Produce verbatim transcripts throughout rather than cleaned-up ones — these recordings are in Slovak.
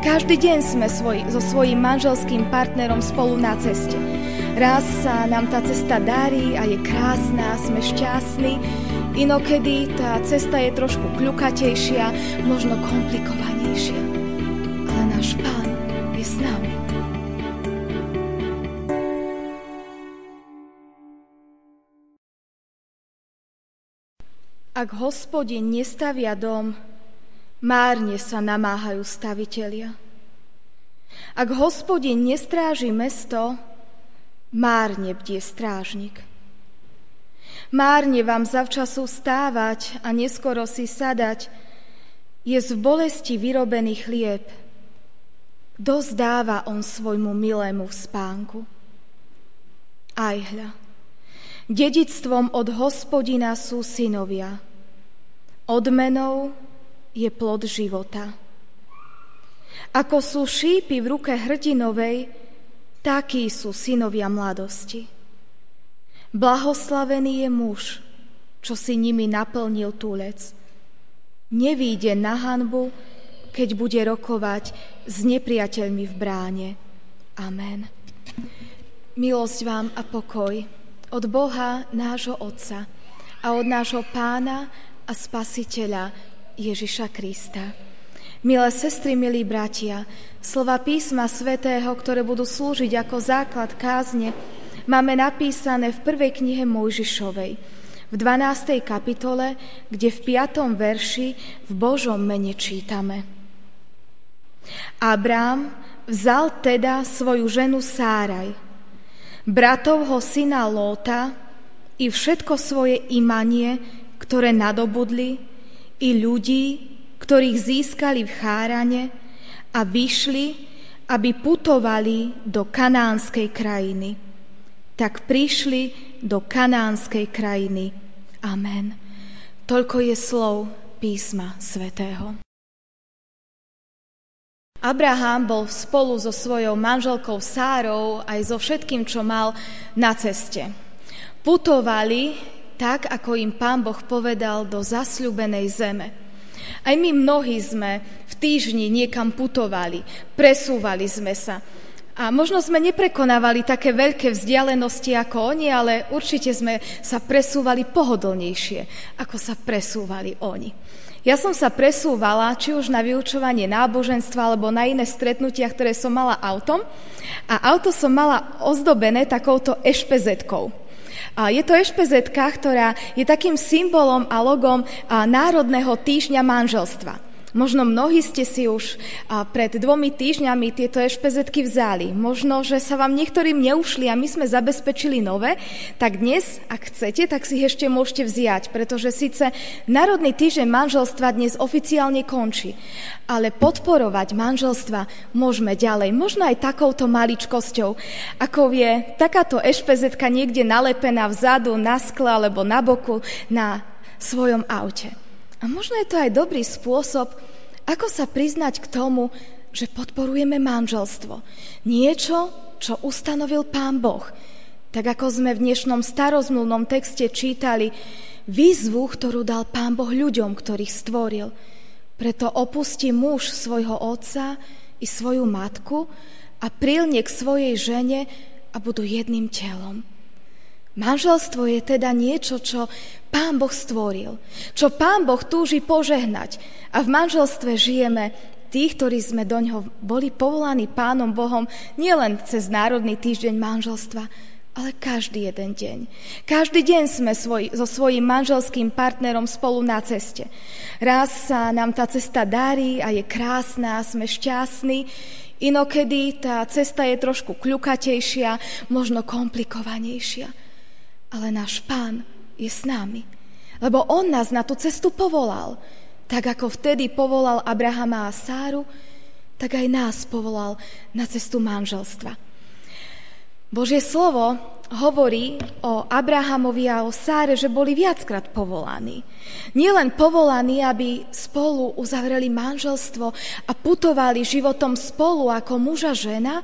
Každý deň sme svoj, so svojím manželským partnerom spolu na ceste. Raz sa nám tá cesta darí a je krásna, sme šťastní. Inokedy tá cesta je trošku kľukatejšia, možno komplikovanejšia. Ale náš Pán je s nami. Ak Hospodin nestavia dom, márne sa namáhajú stavitelia. Ak Hospodin nestráži mesto, márne bdie strážnik. Márne vám zavčasu stávať a neskoro si sadať, jesť v bolesti vyrobený chlieb. Dosť dáva on svojmu milému v spánku. Aj hľa, dedičstvom od Hospodina sú synovia. Odmenou je plod života. Ako sú šípy v ruke hrdinovej, takí sú synovia mladosti. Blahoslavený je muž, čo si nimi naplnil túlec. Nevíde na hanbu, keď bude rokovať s nepriateľmi v bráne. Amen. Milosť vám a pokoj od Boha, nášho Otca a od nášho Pána a Spasiteľa Ježiša Krista. Milé sestry, milí bratia, slova písma svätého, ktoré budú slúžiť ako základ kázne, máme napísané v prvej knihe Mojžišovej, v dvanástej kapitole, kde v piatom verši v Božom mene čítame. Abrám vzal teda svoju ženu Sáraj, bratovho syna Lóta i všetko svoje imanie, ktoré nadobudli, i ľudí, ktorých získali v Chárane a vyšli, aby putovali do kanánskej krajiny. Tak prišli do kanánskej krajiny. Amen. Toľko je slov písma svätého. Abraham bol spolu so svojou manželkou Sárou aj so všetkým, čo mal na ceste. Putovali tak, ako im Pán Boh povedal, do zasľúbenej zeme. Aj my mnohí sme v týždni niekam putovali, presúvali sme sa. A možno sme neprekonávali také veľké vzdialenosti ako oni, ale určite sme sa presúvali pohodlnejšie, ako sa presúvali oni. Ja som sa presúvala, či už na vyučovanie náboženstva, alebo na iné stretnutia, ktoré som mala autom. A auto som mala ozdobené takouto ešpezetkou. A je to ešpezetka, ktorá je takým symbolom a logom Národného týždňa manželstva. Možno mnohí ste si už pred dvomi týždňami tieto ešpezetky vzali. Možno, že sa vám niektorým neušli a my sme zabezpečili nové, tak dnes, ak chcete, tak si ich ešte môžete vziať, pretože síce Národný týždeň manželstva dnes oficiálne končí, ale podporovať manželstva môžeme ďalej. Možno aj takouto maličkosťou, ako je takáto ešpezetka niekde nalepená vzadu, na skle alebo na boku na svojom aute. A možno je to aj dobrý spôsob, ako sa priznať k tomu, že podporujeme manželstvo. Niečo, čo ustanovil Pán Boh. Tak ako sme v dnešnom starozmluvnom texte čítali výzvu, ktorú dal Pán Boh ľuďom, ktorých stvoril. Preto opustí muž svojho otca i svoju matku a prilne k svojej žene a budú jedným telom. Manželstvo je teda niečo, čo Pán Boh stvoril, čo Pán Boh túži požehnať. A v manželstve žijeme tí, ktorí sme do ňoho boli povolaní Pánom Bohom nielen cez Národný týždeň manželstva, ale každý jeden deň. Každý deň sme svoj, so svojím manželským partnerom spolu na ceste. Raz sa nám tá cesta darí a je krásna, sme šťastní. Inokedy tá cesta je trošku kľukatejšia, možno komplikovanejšia. Ale náš Pán je s nami, lebo On nás na tú cestu povolal. Tak ako vtedy povolal Abrahama a Sáru, tak aj nás povolal na cestu manželstva. Božie slovo hovorí o Abrahamovi a o Sáre, že boli viackrát povolaní. Nielen povolaní, aby spolu uzavreli manželstvo a putovali životom spolu ako muž a žena,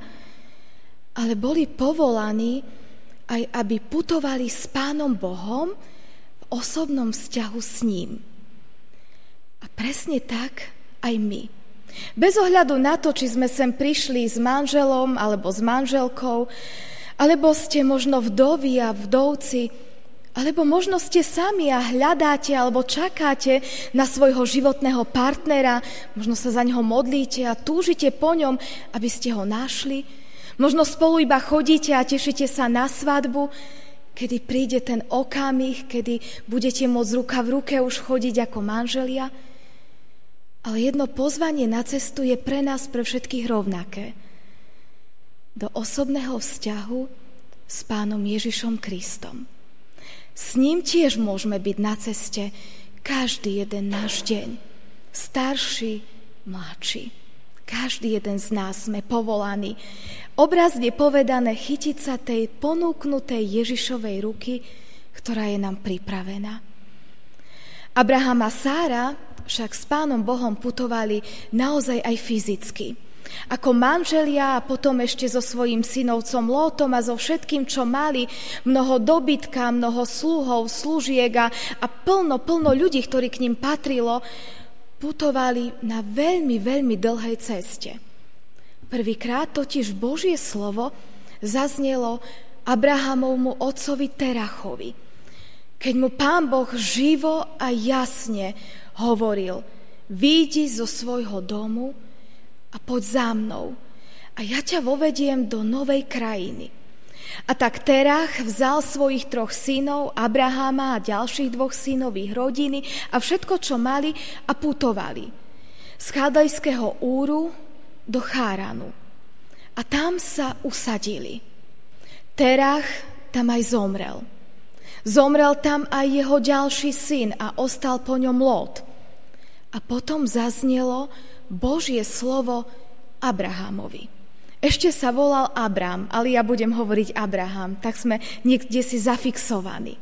ale boli povolaní aj aby putovali s Pánom Bohom v osobnom vzťahu s ním. A presne tak aj my. Bez ohľadu na to, či sme sem prišli s manželom alebo s manželkou, alebo ste možno vdovy a vdovci, alebo možno ste sami a hľadáte alebo čakáte na svojho životného partnera, možno sa za neho modlíte a túžite po ňom, aby ste ho našli. Možno spolu iba chodíte a tešíte sa na svadbu, kedy príde ten okamih, kedy budete môcť ruka v ruke už chodiť ako manželia. Ale jedno pozvanie na cestu je pre nás, pre všetkých rovnaké. Do osobného vzťahu s Pánom Ježišom Kristom. S ním tiež môžeme byť na ceste každý jeden náš deň. Starší, mladší. Každý jeden z nás sme povolaní. Obrazne povedané chytiť sa tej ponúknutej Ježišovej ruky, ktorá je nám pripravená. Abraham a Sára však s Pánom Bohom putovali naozaj aj fyzicky. Ako manželia a potom ešte so svojím synovcom Lótom a so všetkým, čo mali, mnoho dobytka, mnoho sluhov, služiek a, a plno, plno ľudí, ktorí k ním patrilo, putovali na veľmi, veľmi dlhej ceste. Prvýkrát totiž Božie slovo zaznelo Abrahamovmu otcovi Terachovi, keď mu Pán Boh živo a jasne hovoril: výjdi zo svojho domu a poď za mnou a ja ťa vovediem do novej krajiny. A tak Terach vzal svojich troch synov, Abrahama a ďalších dvoch synov ich rodiny a všetko, čo mali, a putovali z Chaldejského Úru do Cháranu. A tam sa usadili. Terach tam aj zomrel. Zomrel tam aj jeho ďalší syn a ostal po ňom Lót. A potom zaznelo Božie slovo Abrahamovi. Ešte sa volal Abram, ale ja budem hovoriť Abraham, tak sme niekde si zafixovaní.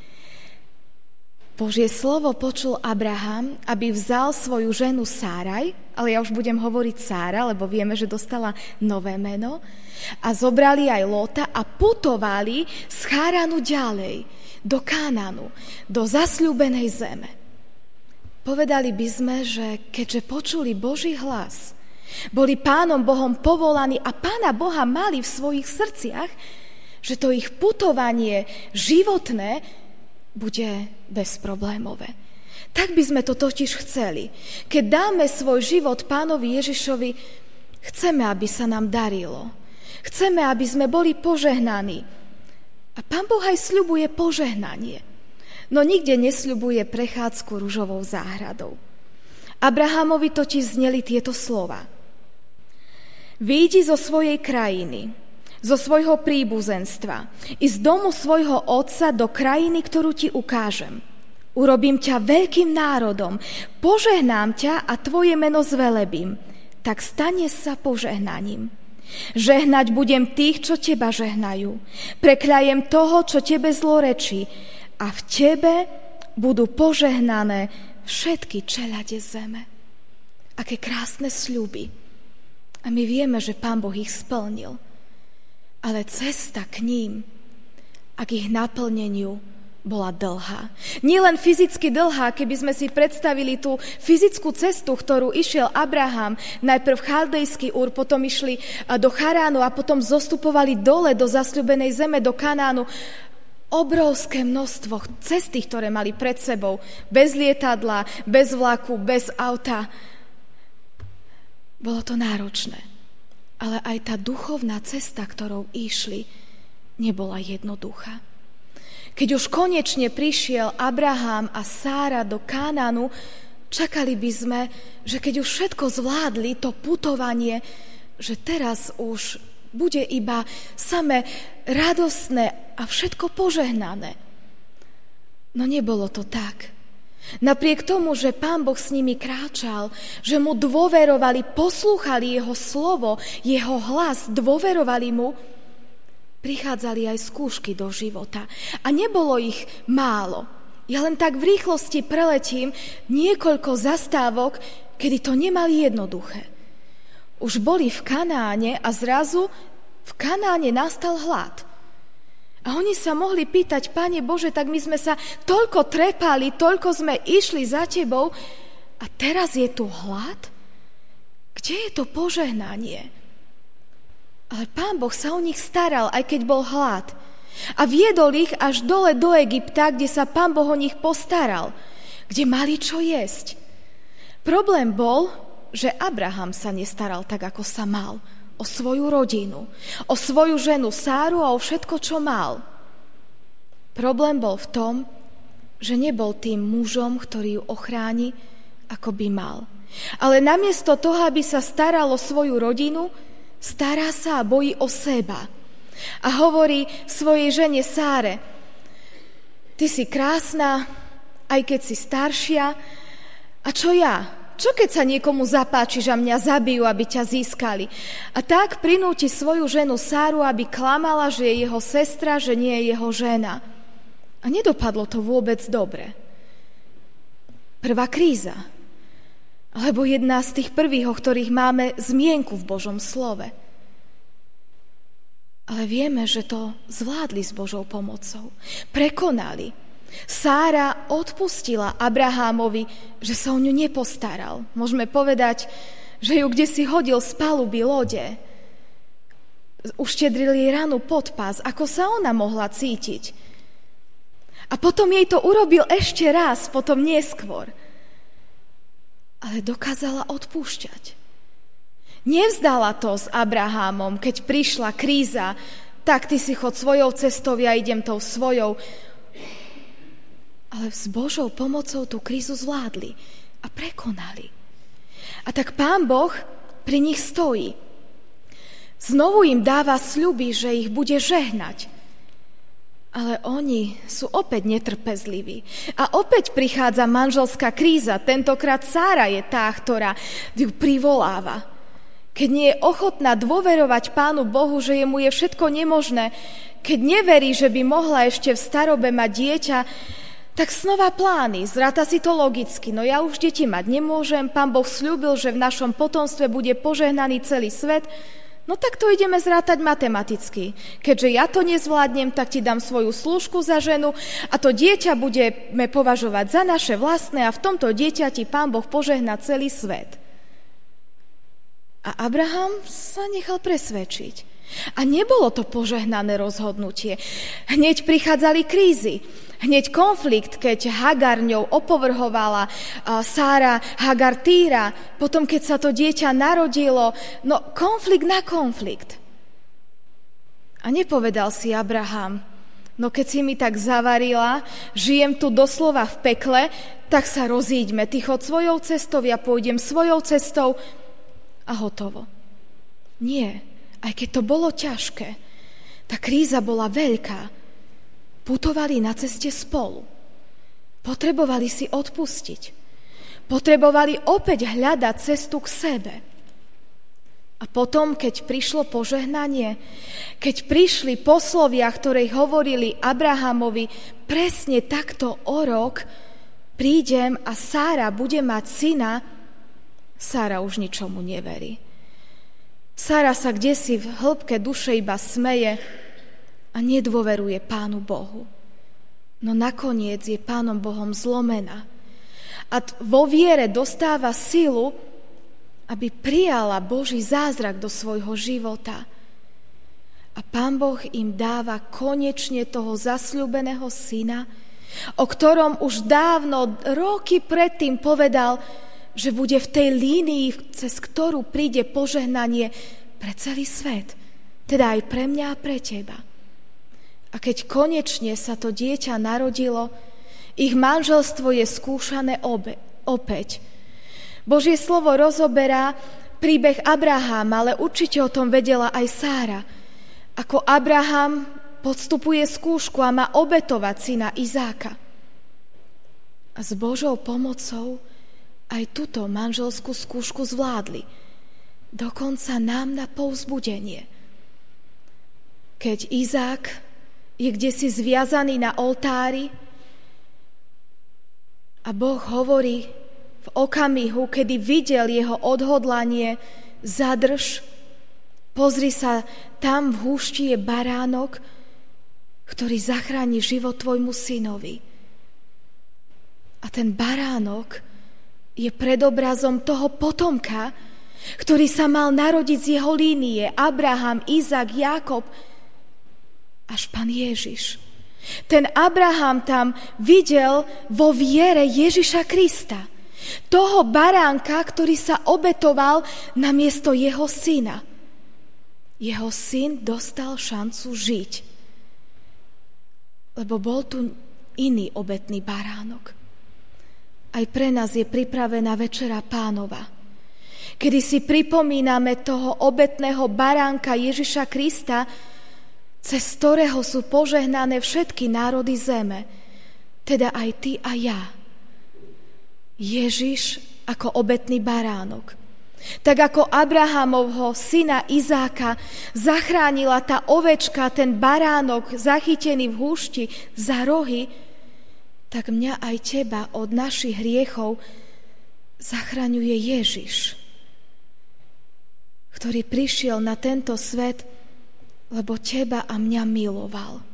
Božie slovo počul Abraham, aby vzal svoju ženu Sáraj, ale ja už budem hovoriť Sára, lebo vieme, že dostala nové meno, a zobrali aj Lóta a putovali z Cháranu ďalej, do Kánaanu, do zasľúbenej zeme. Povedali by sme, že keďže počuli Boží hlas, boli Pánom Bohom povolaní a Pána Boha mali v svojich srdciach, že to ich putovanie životné bude bezproblémové. Tak by sme to totiž chceli. Keď dáme svoj život Pánovi Ježišovi, chceme, aby sa nám darilo. Chceme, aby sme boli požehnaní. A Pán Boh aj sľubuje požehnanie. No nikde nesľubuje prechádzku ružovou záhradou. Abrahamovi totiž zneli tieto slova: výjdi zo svojej krajiny, zo svojho príbuzenstva i z domu svojho otca do krajiny, ktorú ti ukážem. Urobím ťa veľkým národom, požehnám ťa a tvoje meno zvelebím, tak stane sa požehnaním. Žehnať budem tých, čo teba žehnajú. Prekľajem toho, čo tebe zlorečí, a v tebe budú požehnané všetky čeľade zeme. Aké krásne sľuby. A my vieme, že Pán Boh ich splnil. Ale cesta k ním a k ich naplneniu bola dlhá. Nie len fyzicky dlhá, keby sme si predstavili tú fyzickú cestu, ktorú išiel Abraham, najprv Chaldejský Úr, potom išli do Charánu a potom zostupovali dole do zasľúbenej zeme, do Kanánu. Obrovské množstvo cesty, ktoré mali pred sebou, bez lietadla, bez vlaku, bez auta. Bolo to náročné. Ale aj tá duchovná cesta, ktorou išli, nebola jednoduchá. Keď už konečne prišiel Abraham a Sára do Kánaanu, čakali by sme, že keď už všetko zvládli, to putovanie, že teraz už bude iba samé radostné a všetko požehnané. No nebolo to tak. Napriek tomu, že Pán Boh s nimi kráčal, že mu dôverovali, poslúchali jeho slovo, jeho hlas, dôverovali mu, prichádzali aj skúšky do života. A nebolo ich málo. Ja len tak v rýchlosti preletím niekoľko zastávok, kedy to nemali jednoduché. Už boli v Kanáne a zrazu v Kanáne nastal hlad. A oni sa mohli pýtať: Pane Bože, tak my sme sa toľko trepali, toľko sme išli za tebou a teraz je tu hlad? Kde je to požehnanie? Ale Pán Boh sa o nich staral, aj keď bol hlad. A viedol ich až dole do Egypta, kde sa Pán Boh o nich postaral, kde mali čo jesť. Problém bol, že Abraham sa nestaral tak, ako sa mal, o svoju rodinu, o svoju ženu Sáru a o všetko, čo mal. Problém bol v tom, že nebol tým mužom, ktorý ju ochráni, ako by mal. Ale namiesto toho, aby sa staral o svoju rodinu, stará sa a bojí o seba. A hovorí svojej žene Sáre: ty si krásna, aj keď si staršia. A čo ja? Čo keď sa niekomu zapáčiš a mňa zabijú, aby ťa získali? A tak prinúti svoju ženu Sáru, aby klamala, že je jeho sestra, že nie je jeho žena. A nedopadlo to vôbec dobre. Prvá kríza. Alebo jedna z tých prvých, o ktorých máme zmienku v Božom slove. Ale vieme, že to zvládli s Božou pomocou. Prekonali. Sára odpustila Abrahámovi, že sa o ňu nepostaral. Môžeme povedať, že ju kdesi hodil z paluby lode. Uštedrili ranu pod pás, ako sa ona mohla cítiť. A potom jej to urobil ešte raz, potom neskôr. Ale dokázala odpúšťať. Nevzdala to s Abrahámom, keď prišla kríza, tak ty si chod svojou cestou, ja idem tou svojou. Ale s Božou pomocou tú krízu zvládli a prekonali. A tak Pán Boh pri nich stojí. Znovu im dáva sľuby, že ich bude žehnať. Ale oni sú opäť netrpezliví. A opäť prichádza manželská kríza. Tentokrát Sára je tá, ktorá ju privoláva. Keď nie je ochotná dôverovať Pánu Bohu, že jemu je všetko nemožné, keď neverí, že by mohla ešte v starobe mať dieťa, tak snova plány, zráta si to logicky. No ja už deti mať nemôžem, Pán Boh sľúbil, že v našom potomstve bude požehnaný celý svet, no tak to ideme zrátať matematicky. Keďže ja to nezvládnem, tak ti dám svoju slúžku za ženu a to dieťa budeme považovať za naše vlastné a v tomto dieťati Pán Boh požehná celý svet. A Abraham sa nechal presvedčiť. A nebolo to požehnané rozhodnutie. Hneď prichádzali krízy. Hneď konflikt, keď Hagar ňou opovrhovala, Sára Hagar týra, potom keď sa to dieťa narodilo, no konflikt na konflikt. A nepovedal si Abraham: no keď si mi tak zavarila, žijem tu doslova v pekle, tak sa rozíďme. Ty chod svojou cestou, ja pôjdem svojou cestou a hotovo. Nie, aj keď to bolo ťažké, tá kríza bola veľká. Putovali na ceste spolu. Potrebovali si odpustiť. Potrebovali opäť hľadať cestu k sebe. A potom, keď prišlo požehnanie, keď prišli poslovia, ktoré hovorili Abrahamovi, presne takto o rok prídem a Sára bude mať syna, Sára už ničomu neverí. Sára sa kdesi v hĺbke duše iba smeje a nedôveruje Pánu Bohu. No nakoniec je Pánom Bohom zlomená. A vo viere dostáva silu, aby prijala Boží zázrak do svojho života. A Pán Boh im dáva konečne toho zasľúbeného syna, o ktorom už dávno, roky predtým povedal, že bude v tej línii, cez ktorú príde požehnanie pre celý svet. Teda aj pre mňa a pre teba. A keď konečne sa to dieťa narodilo, ich manželstvo je skúšané obe, opäť. Božie slovo rozoberá príbeh Abraháma, ale určite o tom vedela aj Sára. Ako Abraham podstupuje skúšku a má obetovať syna Izáka. A s Božou pomocou aj túto manželskú skúšku zvládli. Dokonca nám na povzbudenie. Keď Izák je kdesi zviazaný na oltári a Boh hovorí v okamihu, kedy videl jeho odhodlanie: zadrž, pozri sa, tam v húšti je baránok, ktorý zachráni život tvojmu synovi. A ten baránok je predobrazom toho potomka, ktorý sa mal narodiť z jeho línie, Abraham, Izák, Jákob, až Pán Ježiš. Ten Abraham tam videl vo viere Ježiša Krista, toho baránka, ktorý sa obetoval namiesto jeho syna. Jeho syn dostal šancu žiť, lebo bol tu iný obetný baránok. Aj pre nás je pripravená Večera Pánova, kedy si pripomíname toho obetného baránka Ježiša Krista, cez ktorého sú požehnané všetky národy zeme, teda aj ty a ja. Ježiš ako obetný baránok. Tak ako Abrahamovho syna Izáka zachránila tá ovečka, ten baránok zachytený v húšti za rohy, tak mňa aj teba od našich hriechov zachraňuje Ježiš, ktorý prišiel na tento svet, lebo teba a mňa miloval.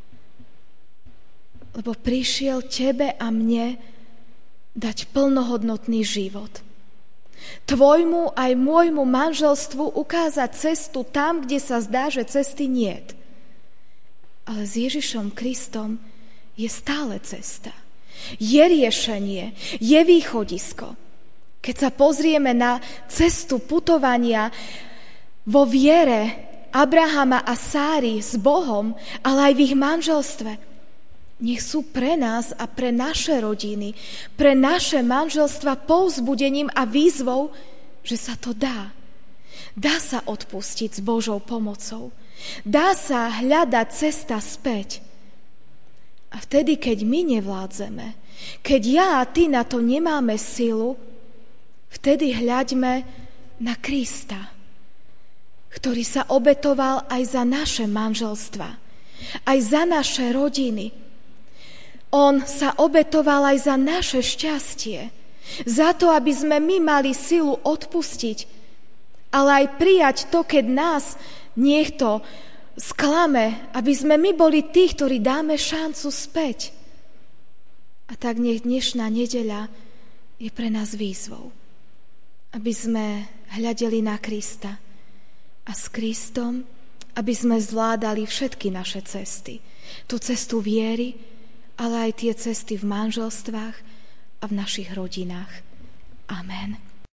Lebo prišiel tebe a mne dať plnohodnotný život. Tvojmu aj môjmu manželstvu ukázať cestu tam, kde sa zdá, že cesty niet. Ale s Ježišom Kristom je stále cesta. Je riešenie, je východisko. Keď sa pozrieme na cestu putovania vo viere Abrahama a Sáry s Bohom, ale aj v ich manželstve, nech sú pre nás a pre naše rodiny, pre naše manželstva povzbudením a výzvou, že sa to dá. Dá sa odpustiť s Božou pomocou. Dá sa hľadať cesta späť. A vtedy, keď my nevládzeme, keď ja a ty na to nemáme silu, vtedy hľaďme na Krista, ktorý sa obetoval aj za naše manželstva, aj za naše rodiny. On sa obetoval aj za naše šťastie, za to, aby sme my mali silu odpustiť, ale aj prijať to, keď nás niekto sklame, aby sme my boli tí, ktorí dáme šancu späť. A tak nech dnešná nedeľa je pre nás výzvou, aby sme hľadeli na Krista a s Kristom, aby sme zvládali všetky naše cesty. Tú cestu viery, ale aj tie cesty v manželstvách a v našich rodinách. Amen.